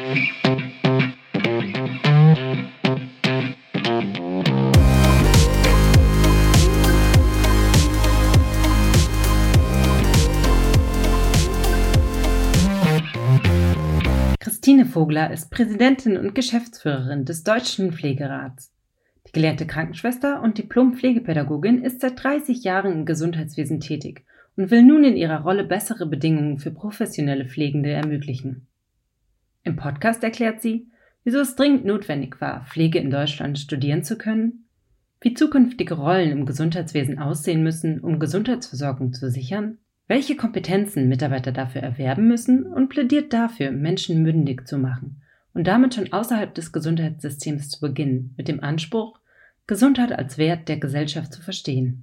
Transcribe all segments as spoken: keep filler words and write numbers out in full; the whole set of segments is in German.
Christine Vogler ist Präsidentin und Geschäftsführerin des Deutschen Pflegerats. Die gelehrte Krankenschwester und Diplom-Pflegepädagogin ist seit dreißig Jahren im Gesundheitswesen tätig und will nun in ihrer Rolle bessere Bedingungen für professionelle Pflegende ermöglichen. Im Podcast erklärt sie, wieso es dringend notwendig war, Pflege in Deutschland studieren zu können, wie zukünftige Rollen im Gesundheitswesen aussehen müssen, um Gesundheitsversorgung zu sichern, welche Kompetenzen Mitarbeiter dafür erwerben müssen und plädiert dafür, Menschen mündig zu machen und damit schon außerhalb des Gesundheitssystems zu beginnen, mit dem Anspruch, Gesundheit als Wert der Gesellschaft zu verstehen.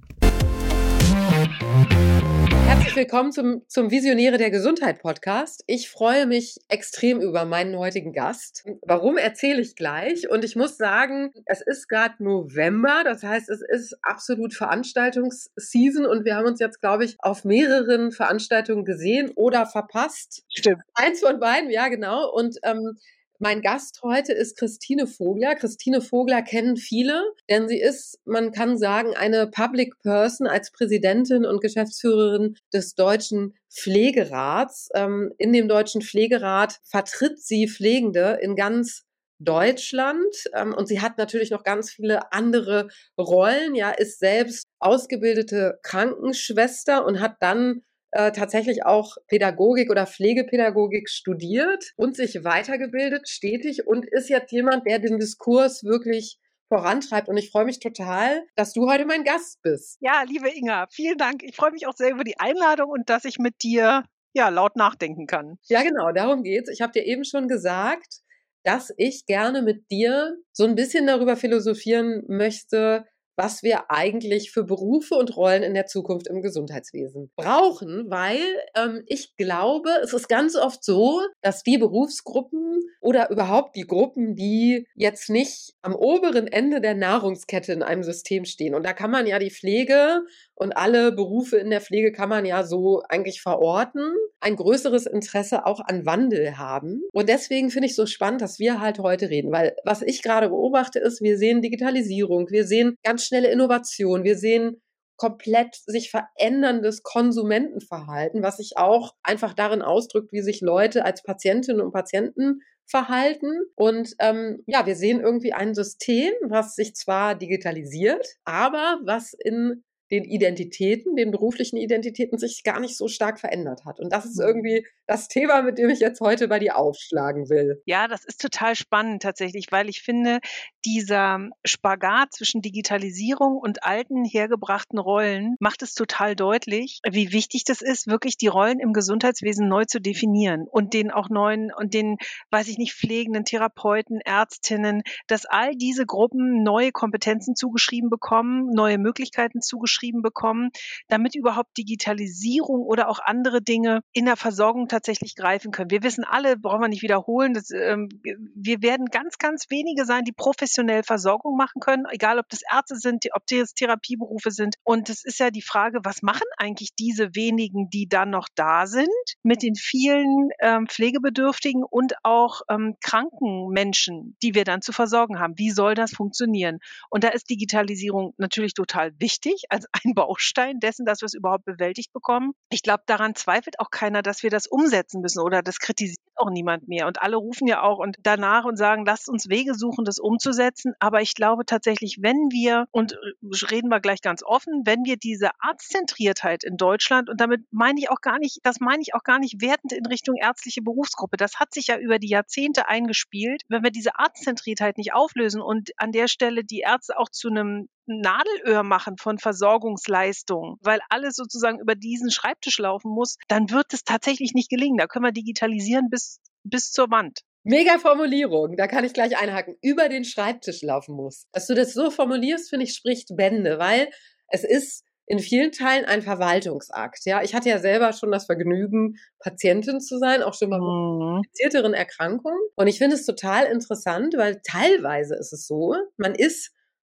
Herzlich willkommen zum, zum Visionäre der Gesundheit Podcast. Ich freue mich extrem über meinen heutigen Gast. Warum, erzähle ich gleich. Und ich muss sagen, es ist gerade November, das heißt, es ist absolut Veranstaltungsseason und wir haben uns jetzt, glaube ich, auf mehreren Veranstaltungen gesehen oder verpasst. Stimmt. Eins von beiden, ja genau. Und ähm, mein Gast heute ist Christine Vogler. Christine Vogler kennen viele, denn sie ist, man kann sagen, eine Public Person als Präsidentin und Geschäftsführerin des Deutschen Pflegerats. Ähm, in dem Deutschen Pflegerat vertritt sie Pflegende in ganz Deutschland, ähm, und sie hat natürlich noch ganz viele andere Rollen, ja, ist selbst ausgebildete Krankenschwester und hat dann Äh, tatsächlich auch Pädagogik oder Pflegepädagogik studiert und sich weitergebildet, stetig, und ist jetzt jemand, der den Diskurs wirklich vorantreibt. Und ich freue mich total, dass du heute mein Gast bist. Ja, liebe Inga, vielen Dank. Ich freue mich auch sehr über die Einladung und dass ich mit dir ja laut nachdenken kann. Ja, genau, darum geht's. Ich habe dir eben schon gesagt, dass ich gerne mit dir so ein bisschen darüber philosophieren möchte, was wir eigentlich für Berufe und Rollen in der Zukunft im Gesundheitswesen brauchen, weil ähm, ich glaube, es ist ganz oft so, dass die Berufsgruppen oder überhaupt die Gruppen, die jetzt nicht am oberen Ende der Nahrungskette in einem System stehen, und da kann man ja die Pflege und alle Berufe in der Pflege kann man ja so eigentlich verorten, ein größeres Interesse auch an Wandel haben. Und deswegen finde ich es so spannend, dass wir halt heute reden, weil was ich gerade beobachte ist, wir sehen Digitalisierung, wir sehen ganz schnelle Innovation, wir sehen komplett sich veränderndes Konsumentenverhalten, was sich auch einfach darin ausdrückt, wie sich Leute als Patientinnen und Patienten verhalten. Und ähm, ja, wir sehen irgendwie ein System, was sich zwar digitalisiert, aber was in den Identitäten, den beruflichen Identitäten sich gar nicht so stark verändert hat. Und das ist irgendwie das Thema, mit dem ich jetzt heute bei dir aufschlagen will. Ja, das ist total spannend tatsächlich, weil ich finde, dieser Spagat zwischen Digitalisierung und alten, hergebrachten Rollen macht es total deutlich, wie wichtig das ist, wirklich die Rollen im Gesundheitswesen neu zu definieren und den auch neuen und den, weiß ich nicht, pflegenden Therapeuten, Ärztinnen, dass all diese Gruppen neue Kompetenzen zugeschrieben bekommen, neue Möglichkeiten zugeschrieben bekommen, damit überhaupt Digitalisierung oder auch andere Dinge in der Versorgung tatsächlich greifen können. Wir wissen alle, brauchen wir nicht wiederholen, dass, ähm, wir werden ganz, ganz wenige sein, die professionell Versorgung machen können, egal ob das Ärzte sind, ob das Therapieberufe sind. Und es ist ja die Frage, was machen eigentlich diese wenigen, die dann noch da sind, mit den vielen ähm, Pflegebedürftigen und auch ähm, kranken Menschen, die wir dann zu versorgen haben. Wie soll das funktionieren? Und da ist Digitalisierung natürlich total wichtig, als ein Baustein dessen, dass wir es überhaupt bewältigt bekommen. Ich glaube, daran zweifelt auch keiner, dass wir das umsetzen müssen, oder das kritisiert auch niemand mehr. Und alle rufen ja auch und danach und sagen, lasst uns Wege suchen, das umzusetzen. Aber ich glaube tatsächlich, wenn wir, und reden wir gleich ganz offen, wenn wir diese Arztzentriertheit in Deutschland, und damit meine ich auch gar nicht, das meine ich auch gar nicht wertend in Richtung ärztliche Berufsgruppe, das hat sich ja über die Jahrzehnte eingespielt, wenn wir diese Arztzentriertheit nicht auflösen und an der Stelle die Ärzte auch zu einem Nadelöhr machen von Versorgungsleistungen, weil alles sozusagen über diesen Schreibtisch laufen muss, dann wird es tatsächlich nicht gelingen. Da können wir digitalisieren bis, bis zur Wand. Mega Formulierung, da kann ich gleich einhaken, über den Schreibtisch laufen muss. Dass du das so formulierst, finde ich, spricht Bände, weil es ist in vielen Teilen ein Verwaltungsakt. Ja, ich hatte ja selber schon das Vergnügen, Patientin zu sein, auch schon mal mit komplizierteren Erkrankungen. Und ich finde es total interessant, weil teilweise ist es so, man ist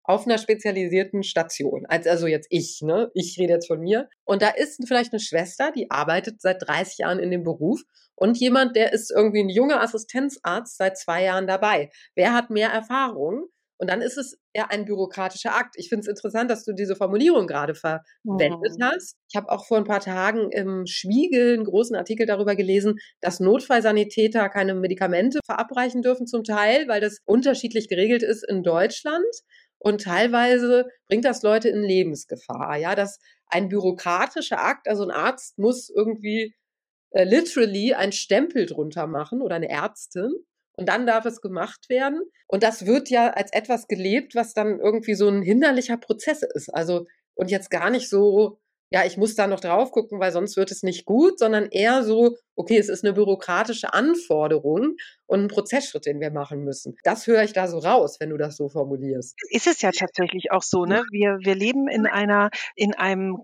auf einer spezialisierten Station. Also jetzt ich, ne? Ich rede jetzt von mir. Und da ist vielleicht eine Schwester, die arbeitet seit dreißig Jahren in dem Beruf und jemand, der ist irgendwie ein junger Assistenzarzt seit zwei Jahren dabei. Wer hat mehr Erfahrung? Und dann ist es eher ein bürokratischer Akt. Ich finde es interessant, dass du diese Formulierung gerade verwendet Mhm. hast. Ich habe auch vor ein paar Tagen im Spiegel einen großen Artikel darüber gelesen, dass Notfallsanitäter keine Medikamente verabreichen dürfen zum Teil, weil das unterschiedlich geregelt ist in Deutschland. Und teilweise bringt das Leute in Lebensgefahr. Ja, dass ein bürokratischer Akt, also ein Arzt muss irgendwie äh, literally einen Stempel drunter machen oder eine Ärztin. Und dann darf es gemacht werden. Und das wird ja als etwas gelebt, was dann irgendwie so ein hinderlicher Prozess ist. Also, und jetzt gar nicht so, ja, ich muss da noch drauf gucken, weil sonst wird es nicht gut, sondern eher so, okay, es ist eine bürokratische Anforderung und ein Prozessschritt, den wir machen müssen. Das höre ich da so raus, wenn du das so formulierst. Ist es ja tatsächlich auch so, ne? Wir, wir leben in einer, in einem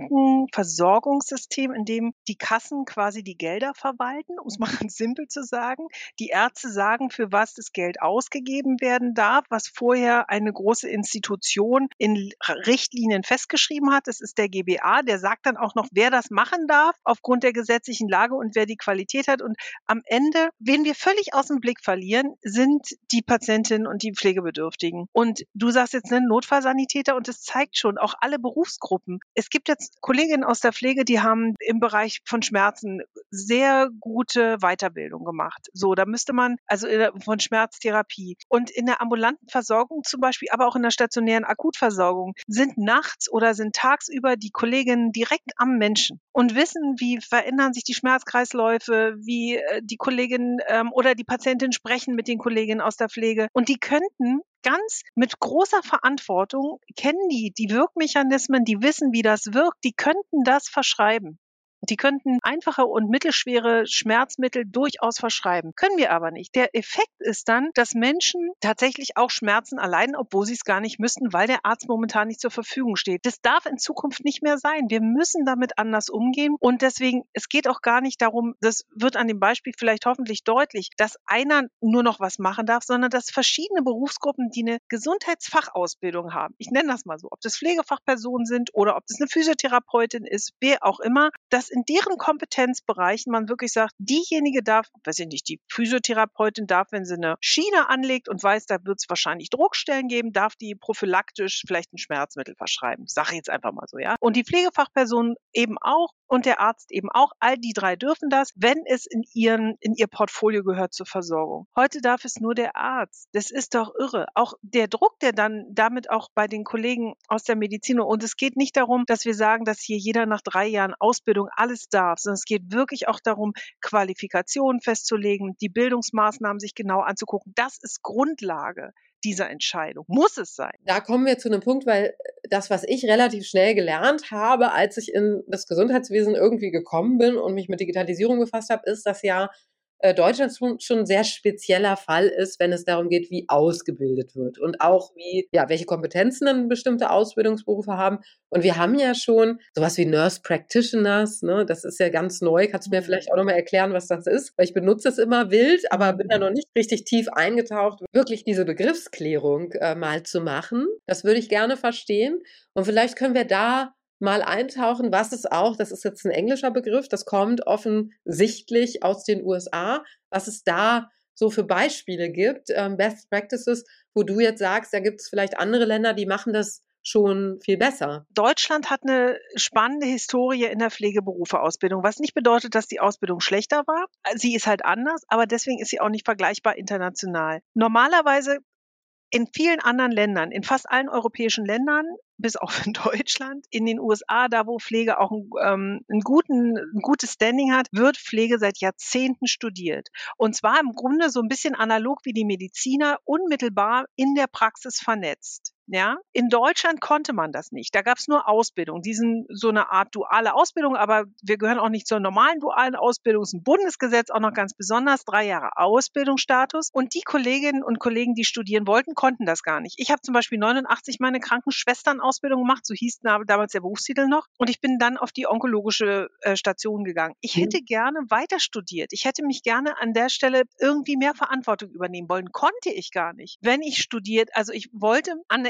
Krankenversorgungssystem, in dem die Kassen quasi die Gelder verwalten, um es mal ganz simpel zu sagen. Die Ärzte sagen, für was das Geld ausgegeben werden darf, was vorher eine große Institution in Richtlinien festgeschrieben hat. Das ist der G B A, der sagt dann auch noch, wer das machen darf aufgrund der gesetzlichen Lage und wer die Qualität hat. Und am Ende, wen wir völlig aus dem Blick verlieren, sind die Patientinnen und die Pflegebedürftigen. Und du sagst jetzt, ne, Notfallsanitäter, und das zeigt schon auch alle Berufsgruppen. Es gibt jetzt Kolleginnen aus der Pflege, die haben im Bereich von Schmerzen sehr gute Weiterbildung gemacht. So, da müsste man, also von Schmerztherapie. Und in der ambulanten Versorgung zum Beispiel, aber auch in der stationären Akutversorgung, sind nachts oder sind tagsüber die Kolleginnen direkt am Menschen und wissen, wie verändern sich die Schmerzkreisläufe, wie äh, die Kolleginnen ähm, oder die Patientinnen sprechen mit den Kolleginnen aus der Pflege. Und die könnten ganz mit großer Verantwortung, kennen die die Wirkmechanismen, die wissen, wie das wirkt, die könnten das verschreiben. Die könnten einfache und mittelschwere Schmerzmittel durchaus verschreiben. Können wir aber nicht. Der Effekt ist dann, dass Menschen tatsächlich auch Schmerzen erleiden, obwohl sie es gar nicht müssten, weil der Arzt momentan nicht zur Verfügung steht. Das darf in Zukunft nicht mehr sein. Wir müssen damit anders umgehen. Und deswegen, es geht auch gar nicht darum, das wird an dem Beispiel vielleicht hoffentlich deutlich, dass einer nur noch was machen darf, sondern dass verschiedene Berufsgruppen, die eine Gesundheitsfachausbildung haben, ich nenne das mal so, ob das Pflegefachpersonen sind oder ob das eine Physiotherapeutin ist, wer auch immer, dass in deren Kompetenzbereichen man wirklich sagt, diejenige darf, weiß ich nicht, die Physiotherapeutin darf, wenn sie eine Schiene anlegt und weiß, da wird es wahrscheinlich Druckstellen geben, darf die prophylaktisch vielleicht ein Schmerzmittel verschreiben. Sage ich jetzt einfach mal so, ja. Und die Pflegefachperson eben auch und der Arzt eben auch. All die drei dürfen das, wenn es in ihren, in ihr Portfolio gehört zur Versorgung. Heute darf es nur der Arzt. Das ist doch irre. Auch der Druck, der dann damit auch bei den Kollegen aus der Medizin, und es geht nicht darum, dass wir sagen, dass hier jeder nach drei Jahren Ausbildung alles darf, sondern es geht wirklich auch darum, Qualifikationen festzulegen, die Bildungsmaßnahmen sich genau anzugucken. Das ist Grundlage dieser Entscheidung. Muss es sein. Da kommen wir zu einem Punkt, weil das, was ich relativ schnell gelernt habe, als ich in das Gesundheitswesen irgendwie gekommen bin und mich mit Digitalisierung befasst habe, ist, dass ja Deutschland schon ein sehr spezieller Fall ist, wenn es darum geht, wie ausgebildet wird und auch wie, ja, welche Kompetenzen dann bestimmte Ausbildungsberufe haben. Und wir haben ja schon sowas wie Nurse Practitioners, ne? Das ist ja ganz neu. Kannst du mir vielleicht auch nochmal erklären, was das ist? Weil ich benutze es immer wild, aber bin da noch nicht richtig tief eingetaucht, wirklich diese Begriffsklärung äh, mal zu machen. Das würde ich gerne verstehen. Und vielleicht können wir da mal eintauchen, was es auch, das ist jetzt ein englischer Begriff, das kommt offensichtlich aus den U S A, was es da so für Beispiele gibt, ähm, Best Practices, wo du jetzt sagst, da gibt es vielleicht andere Länder, die machen das schon viel besser. Deutschland hat eine spannende Historie in der Pflegeberufeausbildung, was nicht bedeutet, dass die Ausbildung schlechter war. Sie ist halt anders, aber deswegen ist sie auch nicht vergleichbar international. Normalerweise in vielen anderen Ländern, in fast allen europäischen Ländern, bis auf in Deutschland, in den U S A, da wo Pflege auch ein, ähm, einen guten, ein gutes Standing hat, wird Pflege seit Jahrzehnten studiert. Und zwar im Grunde so ein bisschen analog wie die Mediziner, unmittelbar in der Praxis vernetzt. Ja, in Deutschland konnte man das nicht. Da gab es nur Ausbildung, diesen so eine Art duale Ausbildung, aber wir gehören auch nicht zur normalen dualen Ausbildung. Es ist ein Bundesgesetz, auch noch ganz besonders, drei Jahre Ausbildungsstatus. Und die Kolleginnen und Kollegen, die studieren wollten, konnten das gar nicht. Ich habe zum Beispiel neunundachtzig meine Krankenschwesternausbildung gemacht, so hieß damals der Berufstitel noch. Und ich bin dann auf die onkologische äh, Station gegangen. Ich hätte mhm. gerne weiter studiert. Ich hätte mich gerne an der Stelle irgendwie mehr Verantwortung übernehmen wollen. Konnte ich gar nicht. Wenn ich studiert, also ich wollte an der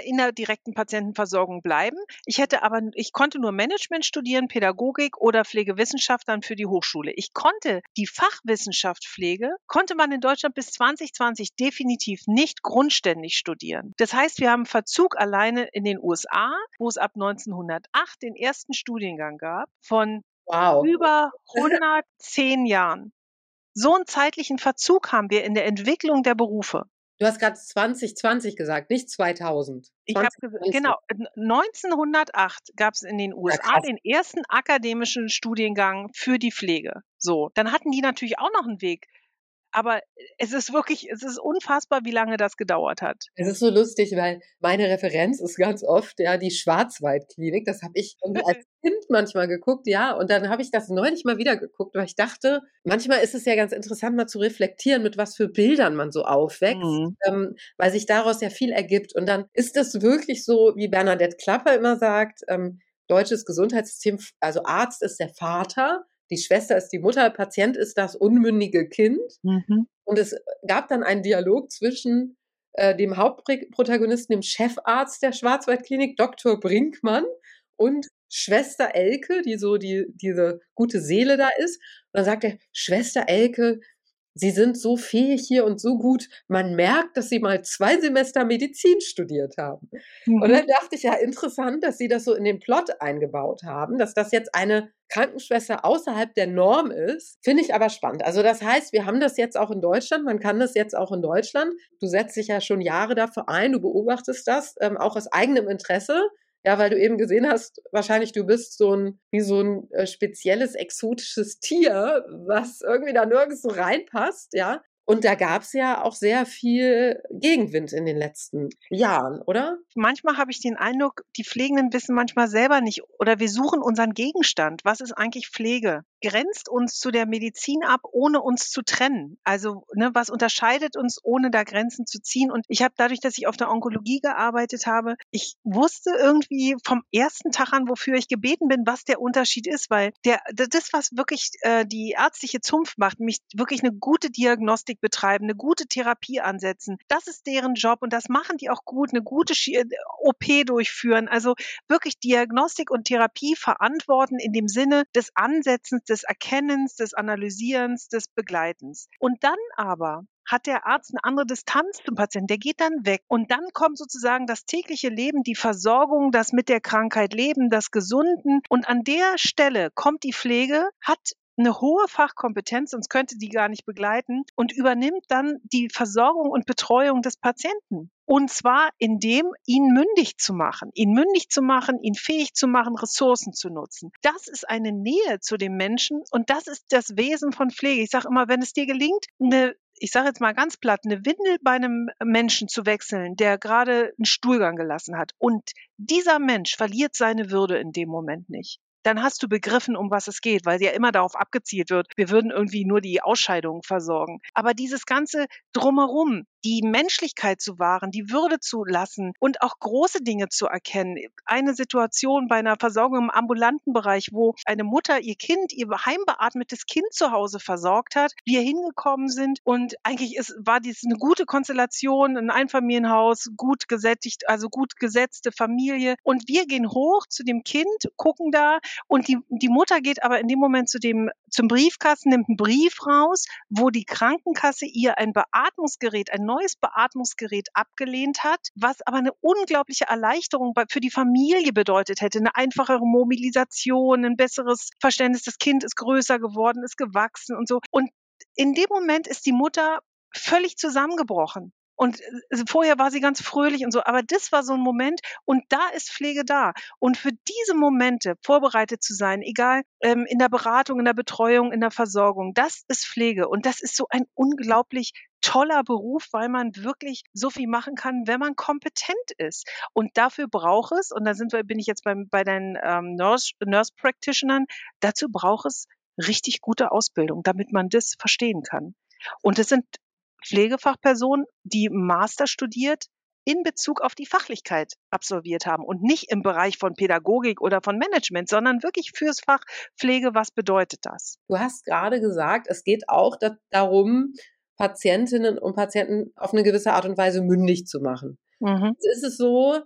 in der direkten Patientenversorgung bleiben. Ich hätte aber, ich konnte nur Management studieren, Pädagogik oder Pflegewissenschaft dann für die Hochschule. Ich konnte die Fachwissenschaft Pflege, konnte man in Deutschland bis zwanzig zwanzig definitiv nicht grundständig studieren. Das heißt, wir haben Verzug alleine in den U S A, wo es ab neunzehnhundertacht den ersten Studiengang gab von Wow. über hundertzehn Jahren. So einen zeitlichen Verzug haben wir in der Entwicklung der Berufe. Du hast gerade zwanzig zwanzig gesagt, nicht zweitausend. Ich habe gesagt, genau, neunzehnhundertacht gab es in den U S A ja, den ersten akademischen Studiengang für die Pflege. So, dann hatten die natürlich auch noch einen Weg. Aber es ist wirklich, es ist unfassbar, wie lange das gedauert hat. Es ist so lustig, weil meine Referenz ist ganz oft ja die Schwarzwaldklinik. Das habe ich als Kind manchmal geguckt, ja. Und dann habe ich das neulich mal wieder geguckt, weil ich dachte, manchmal ist es ja ganz interessant, mal zu reflektieren, mit was für Bildern man so aufwächst, mhm. ähm, weil sich daraus ja viel ergibt. Und dann ist es wirklich so, wie Bernadette Klapper immer sagt, ähm, deutsches Gesundheitssystem, also Arzt ist der Vater, die Schwester ist die Mutter, Patient ist das unmündige Kind. Mhm. Und es gab dann einen Dialog zwischen äh, dem Hauptprotagonisten, dem Chefarzt der Schwarzwaldklinik, Doktor Brinkmann, und Schwester Elke, die so die, diese gute Seele da ist. Und dann sagt er, Schwester Elke, Sie sind so fähig hier und so gut. Man merkt, dass Sie mal zwei Semester Medizin studiert haben. Mhm. Und dann dachte ich, ja, interessant, dass Sie das so in den Plot eingebaut haben, dass das jetzt eine Krankenschwester außerhalb der Norm ist. Finde ich aber spannend. Also das heißt, wir haben das jetzt auch in Deutschland. Man kann das jetzt auch in Deutschland. Du setzt dich ja schon Jahre dafür ein. Du beobachtest das, ähm, auch aus eigenem Interesse. Ja, weil du eben gesehen hast, wahrscheinlich du bist so ein, wie so ein äh, spezielles, exotisches Tier, was irgendwie da nirgends so reinpasst, ja. Und da gab es ja auch sehr viel Gegenwind in den letzten Jahren, oder? Manchmal habe ich den Eindruck, die Pflegenden wissen manchmal selber nicht, oder wir suchen unseren Gegenstand. Was ist eigentlich Pflege? Grenzt uns zu der Medizin ab, ohne uns zu trennen. Also ne, was unterscheidet uns, ohne da Grenzen zu ziehen? Und ich habe dadurch, dass ich auf der Onkologie gearbeitet habe, ich wusste irgendwie vom ersten Tag an, wofür ich gebeten bin, was der Unterschied ist, weil der das, was wirklich äh, die ärztliche Zunft macht, nämlich wirklich eine gute Diagnostik betreiben, eine gute Therapie ansetzen, das ist deren Job und das machen die auch gut, eine gute O P durchführen, also wirklich Diagnostik und Therapie verantworten in dem Sinne des Ansetzens, des Erkennens, des Analysierens, des Begleitens. Und dann aber hat der Arzt eine andere Distanz zum Patienten, der geht dann weg. Und dann kommt sozusagen das tägliche Leben, die Versorgung, das mit der Krankheit leben, das Gesunden. Und an der Stelle kommt die Pflege, hat eine hohe Fachkompetenz, sonst könnte die gar nicht begleiten, und übernimmt dann die Versorgung und Betreuung des Patienten. Und zwar indem, ihn mündig zu machen, ihn mündig zu machen, ihn fähig zu machen, Ressourcen zu nutzen. Das ist eine Nähe zu dem Menschen und das ist das Wesen von Pflege. Ich sage immer, wenn es dir gelingt, eine ich sage jetzt mal ganz platt, eine Windel bei einem Menschen zu wechseln, der gerade einen Stuhlgang gelassen hat und dieser Mensch verliert seine Würde in dem Moment nicht, dann hast du begriffen, um was es geht, weil ja immer darauf abgezielt wird, wir würden irgendwie nur die Ausscheidungen versorgen. Aber dieses ganze Drumherum, die Menschlichkeit zu wahren, die Würde zu lassen und auch große Dinge zu erkennen. Eine Situation bei einer Versorgung im ambulanten Bereich, wo eine Mutter ihr Kind, ihr heimbeatmetes Kind zu Hause versorgt hat, wir hingekommen sind und eigentlich ist, war dies eine gute Konstellation, ein Einfamilienhaus, gut gesättigt, also gut gesetzte Familie und wir gehen hoch zu dem Kind, gucken da und die, die Mutter geht aber in dem Moment zu dem, zum Briefkasten, nimmt einen Brief raus, wo die Krankenkasse ihr ein Beatmungsgerät, ein neues Beatmungsgerät abgelehnt hat, was aber eine unglaubliche Erleichterung für die Familie bedeutet hätte, eine einfachere Mobilisation, ein besseres Verständnis, das Kind ist größer geworden, ist gewachsen und so. Und in dem Moment ist die Mutter völlig zusammengebrochen. Und vorher war sie ganz fröhlich und so, aber das war so ein Moment und da ist Pflege da. Und für diese Momente vorbereitet zu sein, egal ähm, in der Beratung, in der Betreuung, in der Versorgung, das ist Pflege und das ist so ein unglaublich toller Beruf, weil man wirklich so viel machen kann, wenn man kompetent ist. Und dafür braucht es, und da sind wir, bin ich jetzt beim, bei den ähm, Nurse, Nurse Practitionern, dazu braucht es richtig gute Ausbildung, damit man das verstehen kann. Und es sind Pflegefachpersonen, die Master studiert in Bezug auf die Fachlichkeit absolviert haben und nicht im Bereich von Pädagogik oder von Management, sondern wirklich fürs Fach Pflege. Was bedeutet das? Du hast gerade gesagt, es geht auch da- darum, Patientinnen und Patienten auf eine gewisse Art und Weise mündig zu machen. Mhm. Jetzt ist es so,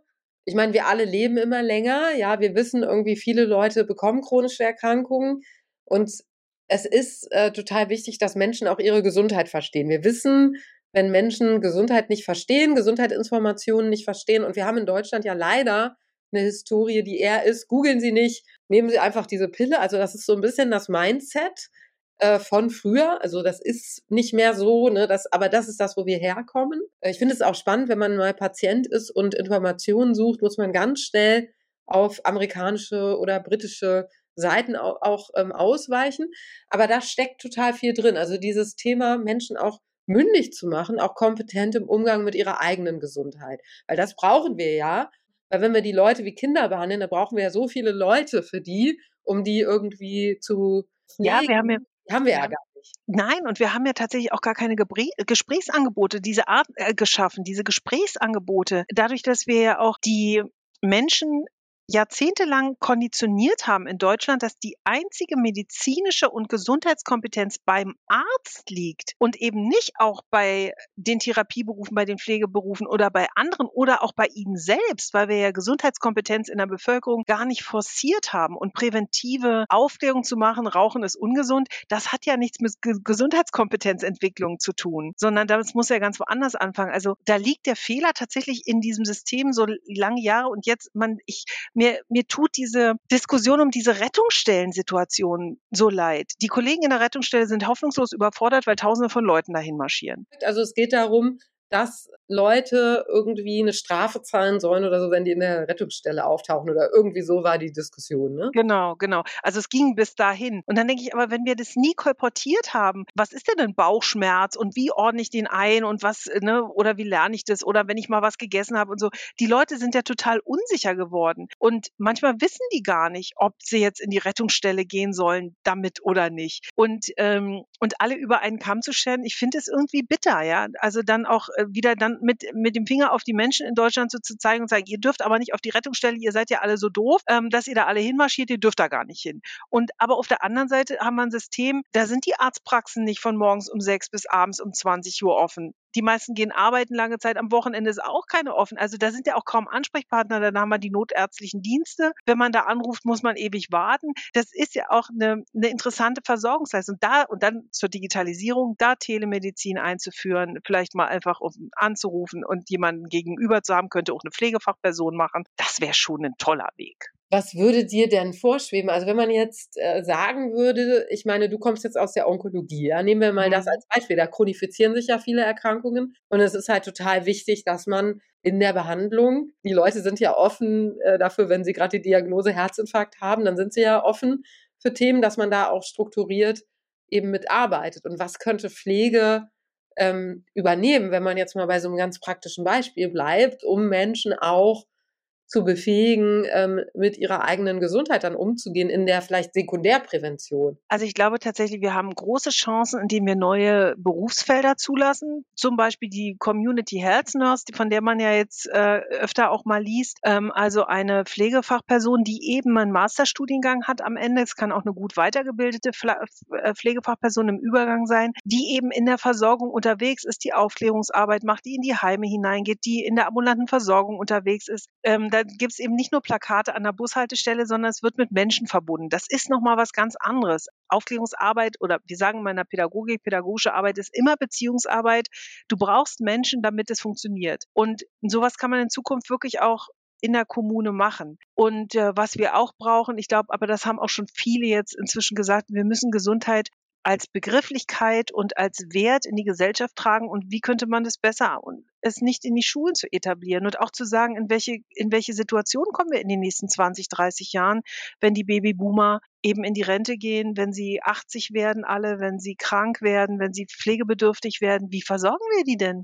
Ich meine, wir alle leben immer länger. Ja, wir wissen irgendwie, viele Leute bekommen chronische Erkrankungen. Und es ist äh, total wichtig, dass Menschen auch ihre Gesundheit verstehen. Wir wissen, wenn Menschen Gesundheit nicht verstehen, Gesundheitsinformationen nicht verstehen, und wir haben in Deutschland ja leider eine Historie, die eher ist, googeln Sie nicht, nehmen Sie einfach diese Pille. Also das ist so ein bisschen das Mindset äh, von früher. Also das ist nicht mehr so, ne, das, aber das ist das, wo wir herkommen. Äh, ich finde es auch spannend, wenn man mal Patient ist und Informationen sucht, muss man ganz schnell auf amerikanische oder britische Seiten auch, auch ähm, ausweichen. Aber da steckt total viel drin. Also dieses Thema, Menschen auch mündig zu machen, auch kompetent im Umgang mit ihrer eigenen Gesundheit. Weil das brauchen wir ja. Weil wenn wir die Leute wie Kinder behandeln, dann brauchen wir ja so viele Leute für die, um die irgendwie zu Ja, wir haben ja, pflegen. Die haben wir ja ja. gar nicht. Nein, und wir haben ja tatsächlich auch gar keine Gebrä- Gesprächsangebote, diese Art äh, geschaffen, diese Gesprächsangebote. Dadurch, dass wir ja auch die Menschen jahrzehntelang konditioniert haben in Deutschland, dass die einzige medizinische und Gesundheitskompetenz beim Arzt liegt und eben nicht auch bei den Therapieberufen, bei den Pflegeberufen oder bei anderen oder auch bei ihnen selbst, weil wir ja Gesundheitskompetenz in der Bevölkerung gar nicht forciert haben. Und präventive Aufklärung zu machen, Rauchen ist ungesund, das hat ja nichts mit Ge- Gesundheitskompetenzentwicklung zu tun, sondern das muss ja ganz woanders anfangen. Also da liegt der Fehler tatsächlich in diesem System so lange Jahre, und jetzt, man, ich, Mir, mir tut diese Diskussion um diese Rettungsstellensituation so leid. Die Kollegen in der Rettungsstelle sind hoffnungslos überfordert, weil Tausende von Leuten dahin marschieren. Also es geht darum, dass Leute irgendwie eine Strafe zahlen sollen oder so, wenn die in der Rettungsstelle auftauchen, oder irgendwie so war die Diskussion, ne? Genau, genau. Also es ging bis dahin. Und dann denke ich, aber wenn wir das nie kolportiert haben, was ist denn ein Bauchschmerz und wie ordne ich den ein und was, ne, oder wie lerne ich das oder wenn ich mal was gegessen habe und so. Die Leute sind ja total unsicher geworden. Und manchmal wissen die gar nicht, ob sie jetzt in die Rettungsstelle gehen sollen, damit oder nicht. Und, ähm, und alle über einen Kamm zu scheren, ich finde es irgendwie bitter, ja. Also dann auch äh, wieder dann mit, mit dem Finger auf die Menschen in Deutschland so zu zeigen und sagen, ihr dürft aber nicht auf die Rettungsstelle, ihr seid ja alle so doof, ähm, dass ihr da alle hinmarschiert, ihr dürft da gar nicht hin. Und aber auf der anderen Seite haben wir ein System, da sind die Arztpraxen nicht von morgens um sechs bis abends um zwanzig Uhr offen. Die meisten gehen arbeiten lange Zeit, am Wochenende ist auch keine offen. Also da sind ja auch kaum Ansprechpartner, dann haben wir die notärztlichen Dienste. Wenn man da anruft, muss man ewig warten. Das ist ja auch eine, eine interessante Versorgungsleistung. Da und dann zur Digitalisierung, da Telemedizin einzuführen, vielleicht mal einfach um anzurufen und jemanden gegenüber zu haben, könnte auch eine Pflegefachperson machen. Das wäre schon ein toller Weg. Was würde dir denn vorschweben? Also wenn man jetzt äh, sagen würde, ich meine, du kommst jetzt aus der Onkologie, ja, nehmen wir mal Mhm. das als Beispiel, da chronifizieren sich ja viele Erkrankungen, und es ist halt total wichtig, dass man in der Behandlung, die Leute sind ja offen äh, dafür, wenn sie gerade die Diagnose Herzinfarkt haben, dann sind sie ja offen für Themen, dass man da auch strukturiert eben mitarbeitet. Und was könnte Pflege ähm, übernehmen, wenn man jetzt mal bei so einem ganz praktischen Beispiel bleibt, um Menschen auch zu befähigen, ähm, mit ihrer eigenen Gesundheit dann umzugehen in der vielleicht Sekundärprävention? Also ich glaube tatsächlich, wir haben große Chancen, indem wir neue Berufsfelder zulassen. Zum Beispiel die Community Health Nurse, von der man ja jetzt äh, öfter auch mal liest. Ähm, also eine Pflegefachperson, die eben einen Masterstudiengang hat am Ende. Es kann auch eine gut weitergebildete Pfle- äh, Pflegefachperson im Übergang sein, die eben in der Versorgung unterwegs ist, die Aufklärungsarbeit macht, die in die Heime hineingeht, die in der ambulanten Versorgung unterwegs ist. Ähm, da gibt es eben nicht nur Plakate an der Bushaltestelle, sondern es wird mit Menschen verbunden. Das ist nochmal was ganz anderes. Aufklärungsarbeit oder wir sagen in meiner Pädagogik, pädagogische Arbeit ist immer Beziehungsarbeit. Du brauchst Menschen, damit es funktioniert. Und sowas kann man in Zukunft wirklich auch in der Kommune machen. Und äh, was wir auch brauchen, ich glaube, aber das haben auch schon viele jetzt inzwischen gesagt, wir müssen Gesundheit als Begrifflichkeit und als Wert in die Gesellschaft tragen, und wie könnte man das besser und es nicht in die Schulen zu etablieren und auch zu sagen, in welche, in welche Situation kommen wir in den nächsten zwanzig, dreißig Jahren, wenn die Babyboomer eben in die Rente gehen, wenn sie achtzig werden alle, wenn sie krank werden, wenn sie pflegebedürftig werden, wie versorgen wir die denn?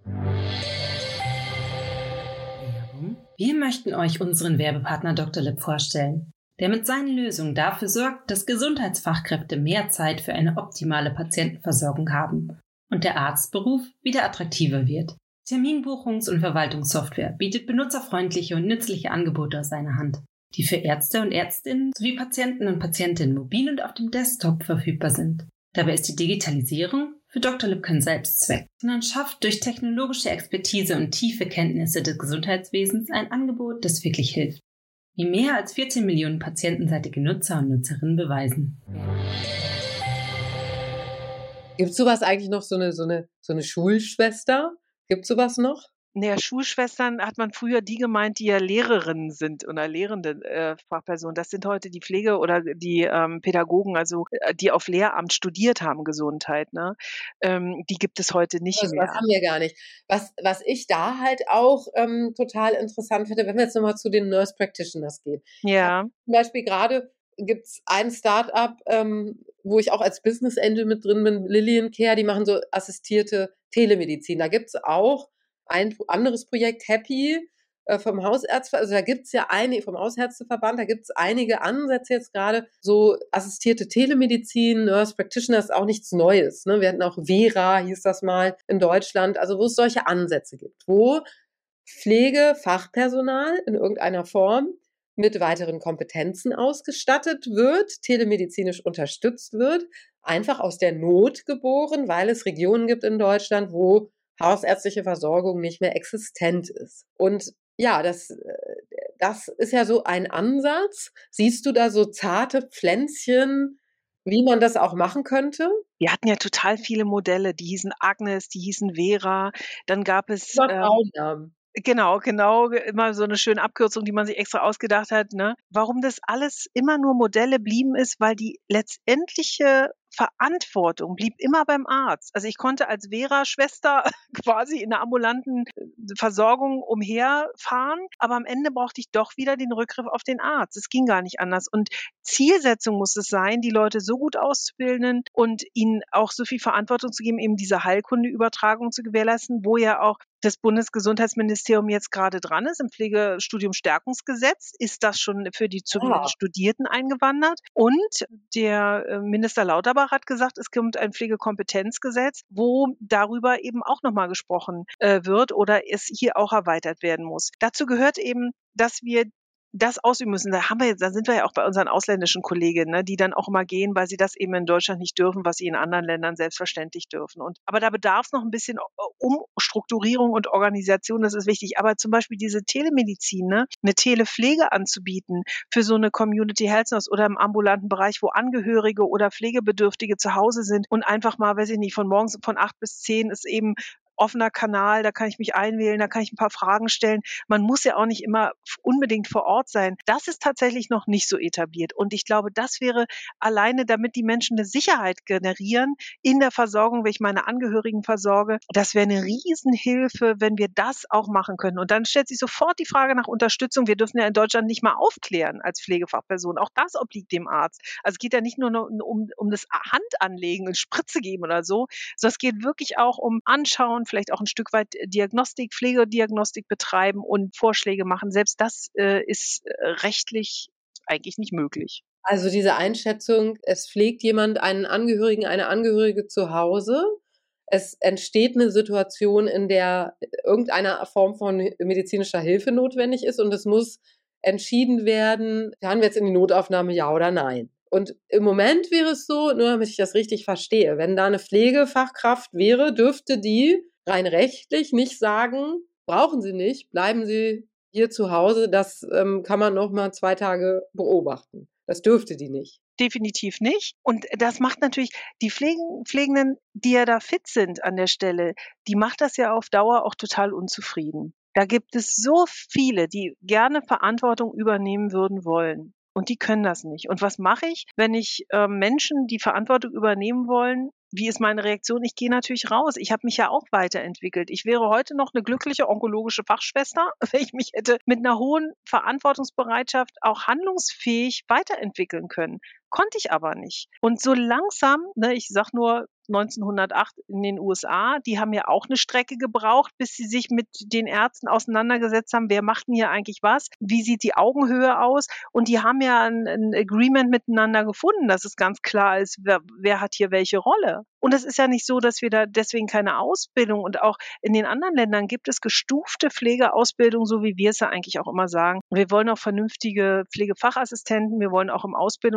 Wir möchten euch unseren Werbepartner Doktor Lipp vorstellen, der mit seinen Lösungen dafür sorgt, dass Gesundheitsfachkräfte mehr Zeit für eine optimale Patientenversorgung haben und der Arztberuf wieder attraktiver wird. Terminbuchungs- und Verwaltungssoftware bietet benutzerfreundliche und nützliche Angebote aus seiner Hand, die für Ärzte und Ärztinnen sowie Patienten und Patientinnen mobil und auf dem Desktop verfügbar sind. Dabei ist die Digitalisierung für Doktor Lipp kein Selbstzweck, sondern schafft durch technologische Expertise und tiefe Kenntnisse des Gesundheitswesens ein Angebot, das wirklich hilft. Wie mehr als vierzehn Millionen patientenseitige Nutzer und Nutzerinnen beweisen. Gibt es sowas eigentlich noch, so eine, so eine, so eine Schulschwester? Gibt es sowas noch? Naja, Schulschwestern hat man früher die gemeint, die ja Lehrerinnen sind oder lehrende äh, Fachpersonen. Das sind heute die Pflege- oder die ähm, Pädagogen, also äh, die auf Lehramt studiert haben, Gesundheit. Ne? Ähm, die gibt es heute nicht das, mehr. Das haben wir gar nicht. Was, was ich da halt auch ähm, total interessant finde, wenn wir jetzt nochmal zu den Nurse Practitioners gehen. Ja. Zum Beispiel gerade gibt es ein Start-up, ähm, wo ich auch als Business Angel mit drin bin, Lillian Care, die machen so assistierte Telemedizin. Da gibt es auch ein anderes Projekt, Happy, äh, vom Hausärzte, also da gibt es ja einige, vom Hausärzteverband, da gibt es einige Ansätze jetzt gerade, so assistierte Telemedizin, Nurse Practitioner ist auch nichts Neues. Ne? Wir hatten auch Vera, hieß das mal, in Deutschland, also wo es solche Ansätze gibt, wo Pflegefachpersonal in irgendeiner Form mit weiteren Kompetenzen ausgestattet wird, telemedizinisch unterstützt wird, einfach aus der Not geboren, weil es Regionen gibt in Deutschland, wo hausärztliche Versorgung nicht mehr existent ist. Und ja, das, das ist ja so ein Ansatz. Siehst du da so zarte Pflänzchen, wie man das auch machen könnte? Wir hatten ja total viele Modelle, die hießen Agnes, die hießen Vera, dann gab es... Ähm, Genau, genau, immer so eine schöne Abkürzung, die man sich extra ausgedacht hat, ne? Warum das alles immer nur Modelle blieben, ist, weil die letztendliche Verantwortung blieb immer beim Arzt. Also ich konnte als Vera-Schwester quasi in der ambulanten Versorgung umherfahren, aber am Ende brauchte ich doch wieder den Rückgriff auf den Arzt. Es ging gar nicht anders. Und Zielsetzung muss es sein, die Leute so gut auszubilden und ihnen auch so viel Verantwortung zu geben, eben diese Heilkundeübertragung zu gewährleisten, wo ja auch das Bundesgesundheitsministerium jetzt gerade dran ist. Im Pflegestudium-Stärkungsgesetz ist das schon für die zu Ja. Studierten eingewandert. Und der Minister Lauterbach hat gesagt, es kommt ein Pflegekompetenzgesetz, wo darüber eben auch nochmal gesprochen äh, wird oder es hier auch erweitert werden muss. Dazu gehört eben, dass wir das ausüben müssen. Da haben wir jetzt, da sind wir ja auch bei unseren ausländischen Kolleginnen, ne, die dann auch mal gehen, weil sie das eben in Deutschland nicht dürfen, was sie in anderen Ländern selbstverständlich dürfen. Und aber da bedarf es noch ein bisschen Umstrukturierung und Organisation. Das ist wichtig. Aber zum Beispiel diese Telemedizin, ne, eine Telepflege anzubieten für so eine Community Health Nurse oder im ambulanten Bereich, wo Angehörige oder Pflegebedürftige zu Hause sind und einfach mal, weiß ich nicht, von morgens von acht bis zehn ist eben offener Kanal, da kann ich mich einwählen, da kann ich ein paar Fragen stellen. Man muss ja auch nicht immer unbedingt vor Ort sein. Das ist tatsächlich noch nicht so etabliert. Und ich glaube, das wäre alleine, damit die Menschen eine Sicherheit generieren in der Versorgung, wenn ich meine Angehörigen versorge, das wäre eine Riesenhilfe, wenn wir das auch machen können. Und dann stellt sich sofort die Frage nach Unterstützung. Wir dürfen ja in Deutschland nicht mal aufklären als Pflegefachperson. Auch das obliegt dem Arzt. Also es geht ja nicht nur um, um das Handanlegen und Spritze geben oder so, sondern es geht wirklich auch um Anschauen, vielleicht auch ein Stück weit Diagnostik, Pflegediagnostik betreiben und Vorschläge machen. Selbst das äh, ist äh, rechtlich eigentlich nicht möglich. Also diese Einschätzung, es pflegt jemand einen Angehörigen, eine Angehörige zu Hause. Es entsteht eine Situation, in der irgendeine Form von medizinischer Hilfe notwendig ist und es muss entschieden werden, fahren wir jetzt in die Notaufnahme, ja oder nein. Und im Moment wäre es so, nur damit ich das richtig verstehe, wenn da eine Pflegefachkraft wäre, dürfte die rein rechtlich nicht sagen, brauchen Sie nicht, bleiben Sie hier zu Hause, das ähm, kann man noch mal zwei Tage beobachten. Das dürfte die nicht. Definitiv nicht. Und das macht natürlich die Pflegen, Pflegenden, die ja da fit sind an der Stelle, die macht das ja auf Dauer auch total unzufrieden. Da gibt es so viele, die gerne Verantwortung übernehmen würden wollen. Und die können das nicht. Und was mache ich, wenn ich äh, Menschen, die Verantwortung übernehmen wollen, wie ist meine Reaktion? Ich gehe natürlich raus. Ich habe mich ja auch weiterentwickelt. Ich wäre heute noch eine glückliche onkologische Fachschwester, wenn ich mich hätte mit einer hohen Verantwortungsbereitschaft auch handlungsfähig weiterentwickeln können. Konnte ich aber nicht. Und so langsam, ne, ich sag nur neunzehnhundertacht in den U S A, die haben ja auch eine Strecke gebraucht, bis sie sich mit den Ärzten auseinandergesetzt haben, wer macht denn hier eigentlich was, wie sieht die Augenhöhe aus, und die haben ja ein, ein Agreement miteinander gefunden, dass es ganz klar ist, wer, wer hat hier welche Rolle. Und es ist ja nicht so, dass wir da deswegen keine Ausbildung, und auch in den anderen Ländern gibt es gestufte Pflegeausbildung, so wie wir es ja eigentlich auch immer sagen. Wir wollen auch vernünftige Pflegefachassistenten, wir wollen auch im Ausbildungsbereich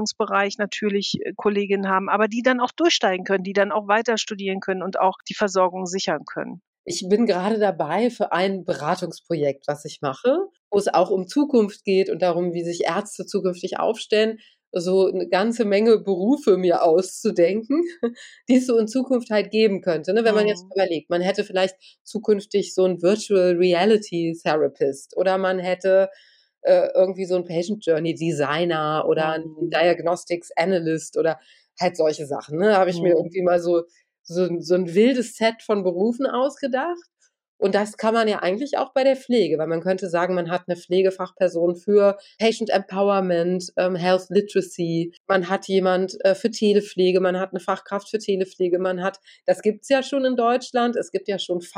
Bereich natürlich Kolleginnen haben, aber die dann auch durchsteigen können, die dann auch weiter studieren können und auch die Versorgung sichern können. Ich bin gerade dabei für ein Beratungsprojekt, was ich mache, wo es auch um Zukunft geht und darum, wie sich Ärzte zukünftig aufstellen, so eine ganze Menge Berufe mir auszudenken, die es so in Zukunft halt geben könnte, ne? Wenn man jetzt Mhm. überlegt, man hätte vielleicht zukünftig so 'n Virtual Reality Therapist oder man hätte, äh, irgendwie so 'n Patient Journey Designer oder 'n Mhm. Diagnostics Analyst oder halt solche Sachen, ne? Habe ich mir Mhm. irgendwie mal so so 'n so 'n wildes Set von Berufen ausgedacht. Und das kann man ja eigentlich auch bei der Pflege, weil man könnte sagen, man hat 'ne Pflegefachperson für Patient Empowerment, ähm, Health Literacy, man hat jemand, äh, für Telepflege, man hat 'ne Fachkraft für Telepflege, man hat das gibt's ja schon in Deutschland. Es gibt ja schon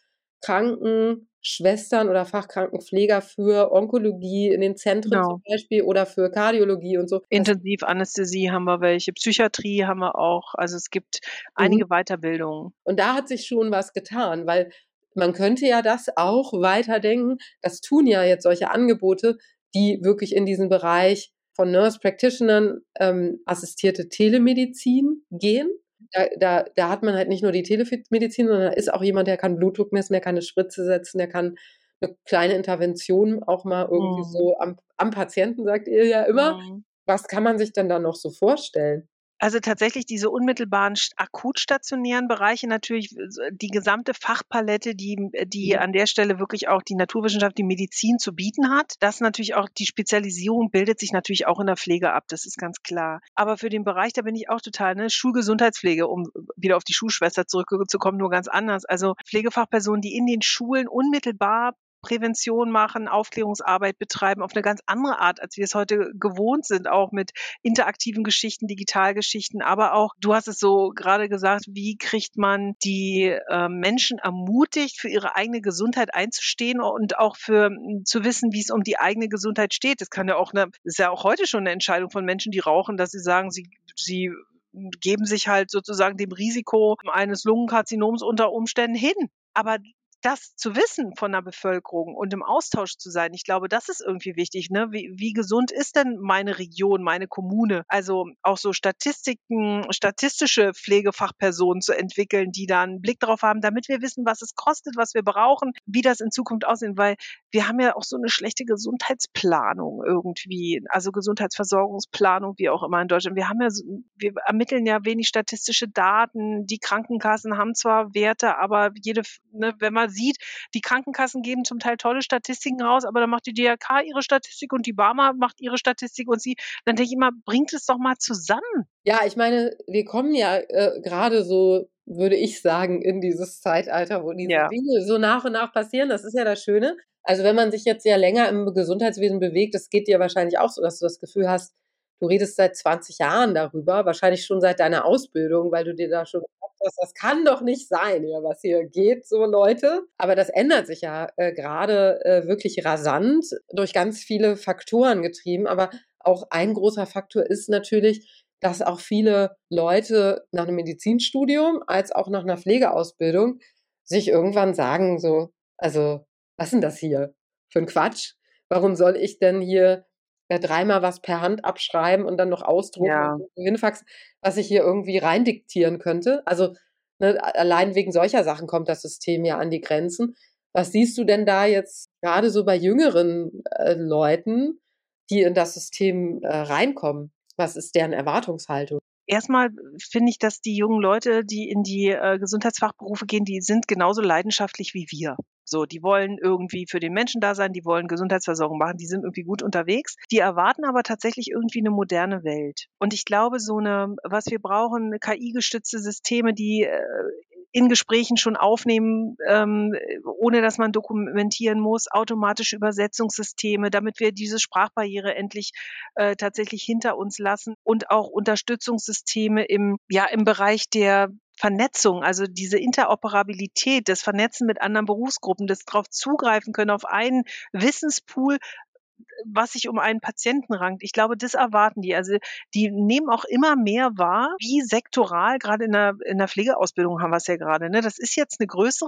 Fachkrankenschwestern oder Fachkrankenpfleger für Onkologie in den Zentren zum Genau. Beispiel oder für Kardiologie und so. Das Intensivanästhesie haben wir welche, Psychiatrie haben wir auch. Also, es gibt Mhm. einige Weiterbildungen. Und da hat sich schon was getan, weil man könnte ja das auch weiterdenken. Das tun ja jetzt solche Angebote, die wirklich in diesen Bereich von Nurse Practitionern, ähm, assistierte Telemedizin gehen. Da da da hat man halt nicht nur die Telemedizin, sondern da ist auch jemand, der kann Blutdruck messen, der kann 'ne Spritze setzen, der kann 'ne kleine Intervention auch mal irgendwie Mhm. so am am Patienten, sagt ihr ja immer. Mhm. Was kann man sich denn da noch so vorstellen? Also, tatsächlich diese unmittelbaren st akut stationären Bereiche natürlich, s die gesamte Fachpalette, die die Mhm. an der Stelle wirklich auch die Naturwissenschaft, die Medizin zu bieten hat. Das natürlich auch die Spezialisierung bildet sich natürlich auch in der Pflege ab, das ist ganz klar. Aber für den Bereich, da bin ich auch total, ne, Schulgesundheitspflege, um wieder auf die Schulschwester zurückzukommen, nur ganz anders. Also, Pflegefachpersonen, die in den Schulen unmittelbar Prävention machen, Aufklärungsarbeit betreiben auf 'ne ganz andere Art, als wir es heute gewohnt sind, auch mit interaktiven Geschichten, Digitalgeschichten, aber auch du hast es so grade gesagt, wie kriegt man die, ähm, Menschen ermutigt, für ihre eigene Gesundheit einzustehen und auch für hm, zu wissen, wie's um die eigene Gesundheit steht. Das kann ja auch 'ne ist ja auch heute schon 'ne Entscheidung von Menschen, die rauchen, dass sie sagen, sie sie geben sich halt sozusagen dem Risiko eines Lungenkarzinoms unter Umständen hin. Aber das zu wissen von der Bevölkerung und im Austausch zu sein, ich glaube, das ist irgendwie wichtig, ne? Wie wie gesund ist denn meine Region, meine Kommune? Also, auch so Statistiken statistische Pflegefachpersonen zu entwickeln, die da 'n Blick drauf haben, damit wir wissen, was es kostet, was wir brauchen, wie das in Zukunft aussehen weil wir haben ja auch so 'ne schlechte Gesundheitsplanung irgendwie, also, Gesundheitsversorgungsplanung, wie auch immer in Deutschland. Wir haben ja so wir ermitteln ja wenig statistische Daten. Die Krankenkassen haben zwar Werte, aber jede f ne, wenn man sieht, die Krankenkassen geben zum Teil tolle Statistiken raus, aber dann macht die D R K ihre Statistik und die BARMER macht ihre Statistik und sie dann denke ich immer: „Bringt es doch mal zusammen.“ Ja, ich meine, wir kommen ja, äh, grade so, würde ich sagen, in dieses Zeitalter, wo diese Ja. Dinge so nach und nach passieren. Das ist ja das Schöne. Also, wenn man sich jetzt ja länger im Gesundheitswesen bewegt, das geht dir wahrscheinlich auch so, dass du das Gefühl hast, du redest seit zwanzig Jahren darüber, wahrscheinlich schon seit deiner Ausbildung, weil du dir da schon gedacht hast: „Das kann doch nicht sein hier, was hier geht, so Leute.“ Aber das ändert sich ja, äh, grade, äh, wirklich rasant durch ganz viele Faktoren getrieben. Aber auch ein großer Faktor ist natürlich, dass auch viele Leute nach 'nem Medizinstudium als auch nach 'ner Pflegeausbildung sich irgendwann sagen so: „Also, was 'n das hier für 'n Quatsch? Warum soll ich denn hier, äh, dreimal was per Hand abschreiben und dann noch ausdrucken und Ja. irgendwo hinfaxen, was ich hier irgendwie reindiktieren könnte?“ Also, ne, a allein wegen solcher Sachen kommt das System ja an die Grenzen. Was siehst du denn da jetzt grade so bei jüngeren, äh, Leuten, die in das System, äh, reinkommen? Was ist deren Erwartungshaltung? Erst mal finde ich, dass die jungen Leute, die in die, äh, Gesundheitsfachberufe gehen, die sind genauso leidenschaftlich wie wir. So, die wollen irgendwie für den Menschen da sein, die wollen Gesundheitsversorgung machen, die sind irgendwie gut unterwegs. Die erwarten aber tatsächlich irgendwie 'ne moderne Welt. Und ich glaube, so 'ne was wir brauchen, K I-gestützte Systeme, die, äh, in Gesprächen schon aufnehmen, ähm, ohne dass man dokumentieren muss, automatische Übersetzungssysteme, damit wir diese Sprachbarriere endlich, äh, tatsächlich hinter uns lassen und auch Unterstützungssysteme im ja, im Bereich der Vernetzung, also, diese Interoperabilität, das Vernetzen mit anderen Berufsgruppen, das drauf zugreifen können auf einen Wissenspool, was sich um einen Patienten rankt. Ich glaube, das erwarten die. Also, die nehmen auch immer mehr wahr, wie sektoral grade in der in der Pflegeausbildung haben wir's ja grade, ne? Das ist jetzt 'ne größere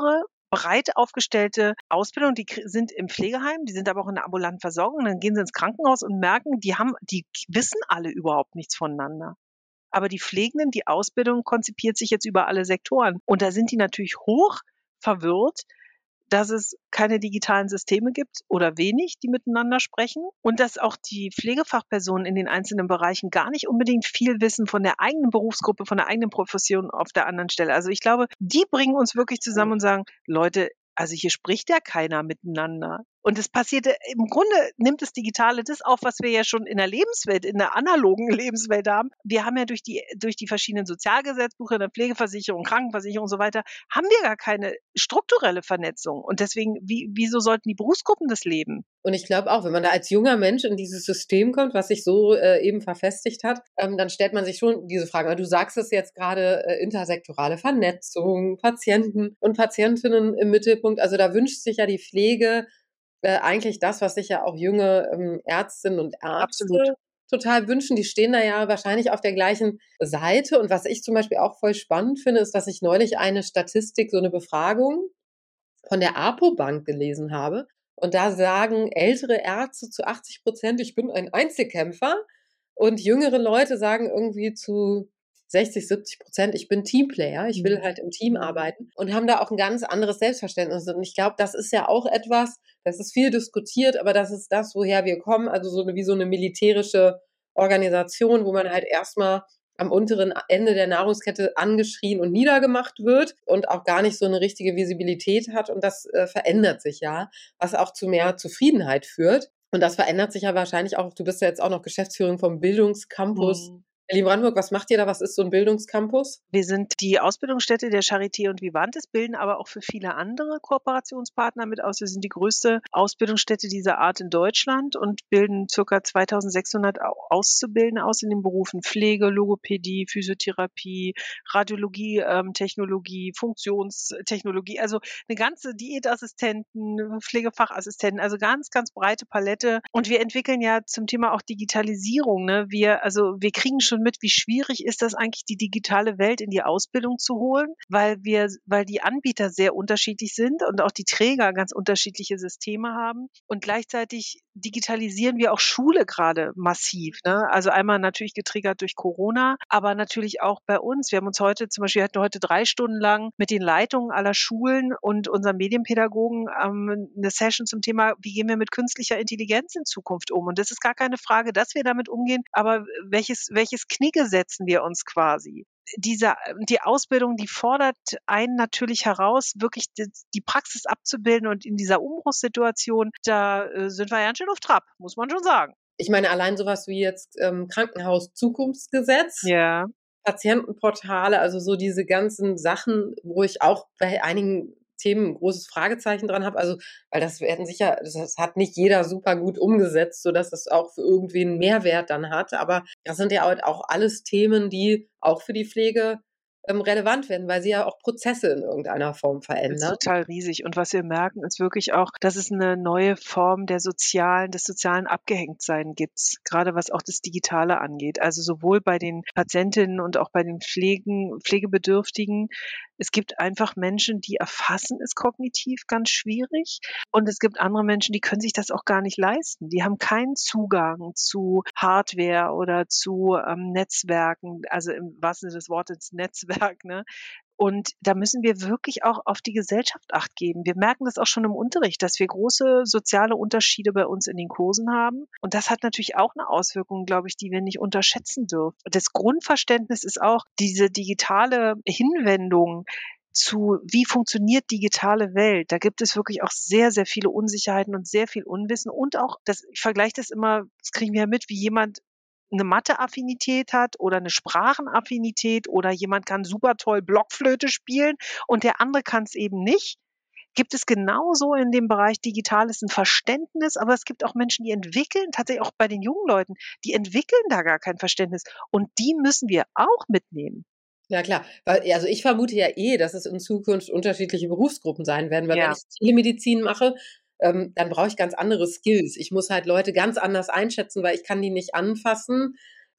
breit aufgestellte Ausbildung, die sind im Pflegeheim, die sind aber auch in der ambulanten Versorgung, dann gehen sie ins Krankenhaus und merken, die haben, die wissen alle überhaupt nichts voneinander. Aber die Pflegenden, die Ausbildung konzipiert sich jetzt über alle Sektoren. Und da sind die natürlich hoch verwirrt, dass es keine digitalen Systeme gibt oder wenig, die miteinander sprechen und dass auch die Pflegefachpersonen in den einzelnen Bereichen gar nicht unbedingt viel wissen von der eigenen Berufsgruppe, von der eigenen Profession auf der anderen Stelle. Also ich glaube, die bringen uns wirklich zusammen und sagen, Leute, also hier spricht ja keiner miteinander. Und es passierte, im Grunde nimmt das Digitale das auf, was wir ja schon in der Lebenswelt, in der analogen Lebenswelt haben. Wir haben ja durch die, durch die verschiedenen Sozialgesetzbücher, der Pflegeversicherung, Krankenversicherung und so weiter, haben wir gar keine strukturelle Vernetzung. Und deswegen, wie, wieso sollten die Berufsgruppen das leben? Und ich glaube auch, wenn man da als junger Mensch in dieses System kommt, was sich so äh, eben verfestigt hat, ähm, dann stellt man sich schon diese Frage. Aber du sagst es jetzt gerade, äh, intersektorale Vernetzung, Patienten und Patientinnen im Mittelpunkt. Also da wünscht sich ja die Pflege äh, eigentlich das, was sich ja auch junge ähm, Ärztinnen und Ärzte Absolut. total wünschen. Die stehen da ja wahrscheinlich auf der gleichen Seite. Und was ich zum Beispiel auch voll spannend finde, ist, dass ich neulich eine Statistik, so eine Befragung von der APO-Bank gelesen habe. Und da sagen ältere Ärzte zu achtzig Prozent, ich bin ein Einzelkämpfer. Und jüngere Leute sagen irgendwie zu sechzig, siebzig Prozent, ich bin Teamplayer, ich will halt im Team arbeiten und haben da auch ein ganz anderes Selbstverständnis. Und ich glaube, das ist ja auch etwas, das ist viel diskutiert, aber das ist das, woher wir kommen. Also so eine, wie so eine militärische Organisation, wo man halt erstmal am unteren Ende der Nahrungskette angeschrien und niedergemacht wird und auch gar nicht so eine richtige Visibilität hat. Und das äh, verändert sich ja, was auch zu mehr Zufriedenheit führt. Und das verändert sich ja wahrscheinlich auch. Du bist ja jetzt auch noch Geschäftsführerin vom Bildungscampus Mhm. Berlin-Brandenburg. Was macht ihr da? Was ist so ein Bildungscampus? Wir sind die Ausbildungsstätte der Charité und Vivantes, bilden aber auch für viele andere Kooperationspartner mit aus. Wir sind die größte Ausbildungsstätte dieser Art in Deutschland und bilden ca. zweitausendsechshundert Auszubildende aus in den Berufen Pflege, Logopädie, Physiotherapie, Radiologie, ähm, Technologie, Funktionstechnologie, also eine ganze Diätassistenten, Pflegefachassistenten, also ganz, ganz breite Palette. Und wir entwickeln ja zum Thema auch Digitalisierung. Ne? Wir, also wir kriegen schon mit, wie schwierig ist das eigentlich, die digitale Welt in die Ausbildung zu holen, weil wir, weil die Anbieter sehr unterschiedlich sind und auch die Träger ganz unterschiedliche Systeme haben. Und gleichzeitig digitalisieren wir auch Schule gerade massiv. Ne? Also einmal natürlich getriggert durch Corona, aber natürlich auch bei uns. Wir haben uns heute, zum Beispiel hatten wir heute drei Stunden lang mit den Leitungen aller Schulen und unseren Medienpädagogen ähm, eine Session zum Thema, wie gehen wir mit künstlicher Intelligenz in Zukunft um? Und das ist gar keine Frage, dass wir damit umgehen, aber welches, welches Knigge setzen wir uns quasi? Diese, die Ausbildung, die fordert einen natürlich heraus, wirklich die, die Praxis abzubilden und in dieser Umbruchssituation, da äh, sind wir ganz schön auf Trab, muss man schon sagen. Ich meine, allein sowas wie jetzt ähm, Krankenhaus-Zukunftsgesetz, ja. Patientenportale, also so diese ganzen Sachen, wo ich auch bei einigen Themen ein großes Fragezeichen dran habe, also weil das werden sicher, das hat nicht jeder super gut umgesetzt, sodass es auch für irgendwen einen Mehrwert dann hat, aber das sind ja auch alles Themen, die auch für die Pflege ähm, relevant werden, weil sie ja auch Prozesse in irgendeiner Form verändern. Das ist total riesig. Und was wir merken, ist wirklich auch, dass es eine neue Form der sozialen, des sozialen Abgehängtsein gibt, gerade was auch das Digitale angeht. Also sowohl bei den Patientinnen und auch bei den Pflegen, Pflegebedürftigen. Es gibt einfach Menschen, die erfassen es kognitiv ganz schwierig. Und es gibt andere Menschen, die können sich das auch gar nicht leisten. Die haben keinen Zugang zu Hardware oder zu ähm, Netzwerken, also im wahrsten Sinne des Wortes Netzwerk, ne? Und da müssen wir wirklich auch auf die Gesellschaft Acht geben. Wir merken das auch schon im Unterricht, dass wir große soziale Unterschiede bei uns in den Kursen haben. Und das hat natürlich auch eine Auswirkung, glaube ich, die wir nicht unterschätzen dürfen. Das Grundverständnis ist auch diese digitale Hinwendung zu, wie funktioniert digitale Welt. Da gibt es wirklich auch sehr, sehr viele Unsicherheiten und sehr viel Unwissen. Und auch, das, ich vergleiche das immer, das kriegen wir ja mit, wie jemand eine Mathe-Affinität hat oder eine Sprachenaffinität oder jemand kann super toll Blockflöte spielen und der andere kann es eben nicht. Gibt es genauso in dem Bereich Digitales ein Verständnis, aber es gibt auch Menschen, die entwickeln, tatsächlich auch bei den jungen Leuten, die entwickeln da gar kein Verständnis und die müssen wir auch mitnehmen. Ja klar, weil also ich vermute ja eh, dass es in Zukunft unterschiedliche Berufsgruppen sein werden, weil Ja. wenn ich Telemedizin mache, ähm, dann brauche ich ganz andere Skills. Ich muss halt Leute ganz anders einschätzen, weil ich kann die nicht anfassen.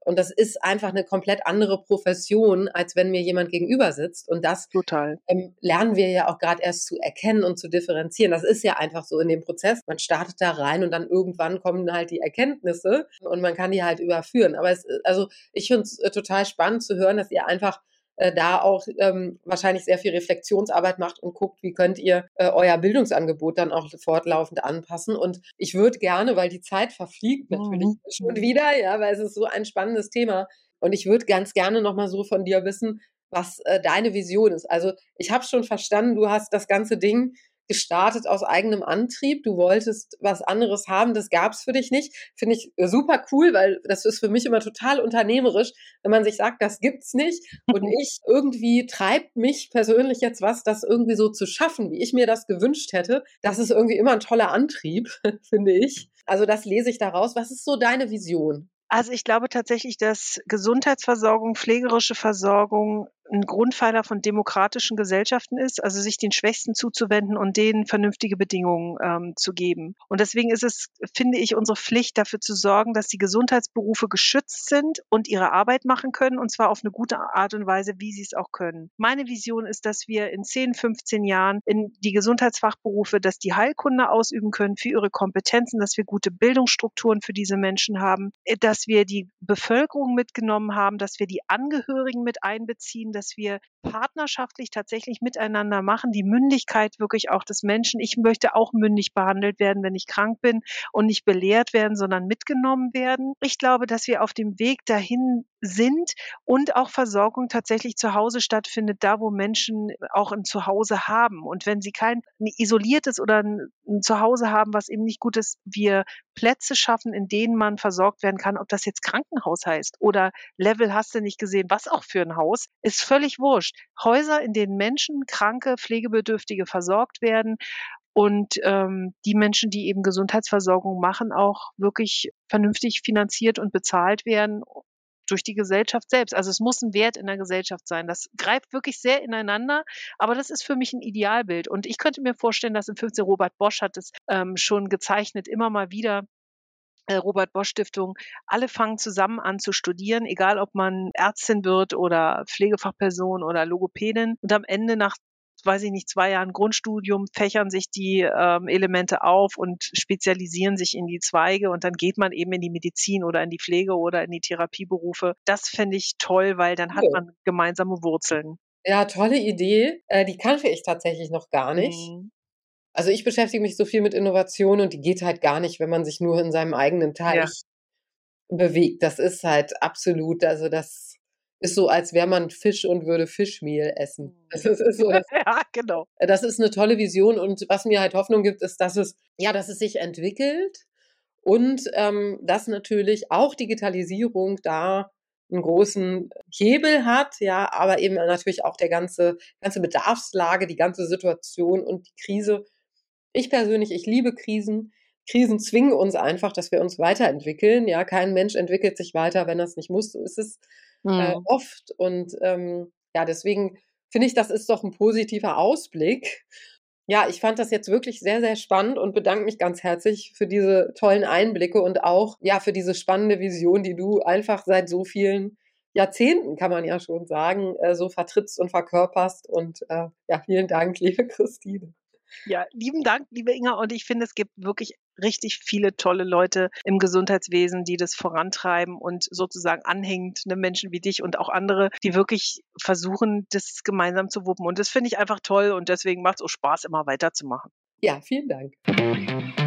Und das ist einfach eine komplett andere Profession, als wenn mir jemand gegenüber sitzt. Und das Total. ähm, lernen wir ja auch gerade erst zu erkennen und zu differenzieren. Das ist ja einfach so in dem Prozess. Man startet da rein und dann irgendwann kommen halt die Erkenntnisse und man kann die halt überführen. Aber es, also ich finde es äh, total spannend zu hören, dass ihr einfach äh, da auch ähm, wahrscheinlich sehr viel Reflexionsarbeit macht und guckt, wie könnt ihr äh, euer Bildungsangebot dann auch fortlaufend anpassen. Und ich würde gerne, weil die Zeit verfliegt natürlich Mhm. schon wieder, ja, weil es ist so ein spannendes Thema. Und ich würde ganz gerne nochmal so von dir wissen, was äh, deine Vision ist. Also ich habe schon verstanden, du hast das ganze Ding gestartet aus eigenem Antrieb. Du wolltest was anderes haben, das gab es für dich nicht. Finde ich super cool, weil das ist für mich immer total unternehmerisch, wenn man sich sagt, das gibt's nicht. Und ich irgendwie treibt mich persönlich jetzt was, das irgendwie so zu schaffen, wie ich mir das gewünscht hätte. Das ist irgendwie immer ein toller Antrieb, finde ich. Also das lese ich daraus. Was ist so deine Vision? Also ich glaube tatsächlich, dass Gesundheitsversorgung, pflegerische Versorgung ein Grundpfeiler von demokratischen Gesellschaften ist, also sich den Schwächsten zuzuwenden und denen vernünftige Bedingungen ähm, zu geben. Und deswegen ist es, finde ich, unsere Pflicht, dafür zu sorgen, dass die Gesundheitsberufe geschützt sind und ihre Arbeit machen können, und zwar auf eine gute Art und Weise, wie sie es auch können. Meine Vision ist, dass wir in zehn, fünfzehn Jahren in die Gesundheitsfachberufe, dass die Heilkunde ausüben können für ihre Kompetenzen, dass wir gute Bildungsstrukturen für diese Menschen haben, dass wir die Bevölkerung mitgenommen haben, dass wir die Angehörigen mit einbeziehen, dass wir partnerschaftlich tatsächlich miteinander machen, die Mündigkeit wirklich auch des Menschen. Ich möchte auch mündig behandelt werden, wenn ich krank bin, und nicht belehrt werden, sondern mitgenommen werden. Ich glaube, dass wir auf dem Weg dahin sind und auch Versorgung tatsächlich zu Hause stattfindet, da wo Menschen auch ein Zuhause haben. Und wenn sie kein isoliertes oder ein, ein Zuhause haben, was eben nicht gut ist, wir Plätze schaffen, in denen man versorgt werden kann, ob das jetzt Krankenhaus heißt oder Level hast du nicht gesehen, was auch für ein Haus, ist völlig wurscht. Häuser, in denen Menschen, Kranke, Pflegebedürftige versorgt werden und ähm, die Menschen, die eben Gesundheitsversorgung machen, auch wirklich vernünftig finanziert und bezahlt werden durch die Gesellschaft selbst. Also es muss ein Wert in der Gesellschaft sein. Das greift wirklich sehr ineinander, aber das ist für mich ein Idealbild. Und ich könnte mir vorstellen, dass im fünfzehn Robert Bosch hat es ähm, schon gezeichnet, immer mal wieder, äh, Robert Bosch Stiftung, alle fangen zusammen an zu studieren, egal ob man Ärztin wird oder Pflegefachperson oder Logopädin. Und am Ende nach weiß ich nicht, zwei Jahren Grundstudium, fächern sich die ähm, Elemente auf und spezialisieren sich in die Zweige, und dann geht man eben in die Medizin oder in die Pflege oder in die Therapieberufe. Das finde ich toll, weil dann hat man gemeinsame Wurzeln. Ja, tolle Idee. Äh, die kannte ich tatsächlich noch gar nicht. Mhm. Also ich beschäftige mich so viel mit Innovation und die geht halt gar nicht, wenn man sich nur in seinem eigenen Teich Ja. bewegt. Das ist halt absolut, also das ist so, als wäre man Fisch und würde Fischmehl essen. Das ist, ist so, das, Ja, genau. das ist eine tolle Vision, und was mir halt Hoffnung gibt, ist, dass es, ja, dass es sich entwickelt und ähm, dass natürlich auch Digitalisierung da einen großen Hebel hat, ja, aber eben natürlich auch der ganze, ganze Bedarfslage, die ganze Situation und die Krise. Ich persönlich, ich liebe Krisen. Krisen zwingen uns einfach, dass wir uns weiterentwickeln. Ja, kein Mensch entwickelt sich weiter, wenn er es nicht muss. So ist es äh, Mhm. oft. Und ähm, ja, deswegen finde ich, das ist doch ein positiver Ausblick. Ja, ich fand das jetzt wirklich sehr, sehr spannend und bedanke mich ganz herzlich für diese tollen Einblicke und auch ja für diese spannende Vision, die du einfach seit so vielen Jahrzehnten, kann man ja schon sagen, äh, so vertrittst und verkörperst. Und äh, ja, vielen Dank, liebe Christine. Ja, lieben Dank, liebe Inga. Und ich finde, es gibt wirklich richtig viele tolle Leute im Gesundheitswesen, die das vorantreiben und sozusagen anhängende Menschen wie dich und auch andere, die wirklich versuchen, das gemeinsam zu wuppen. Und das finde ich einfach toll, und deswegen macht es auch Spaß, immer weiterzumachen. Ja, vielen Dank.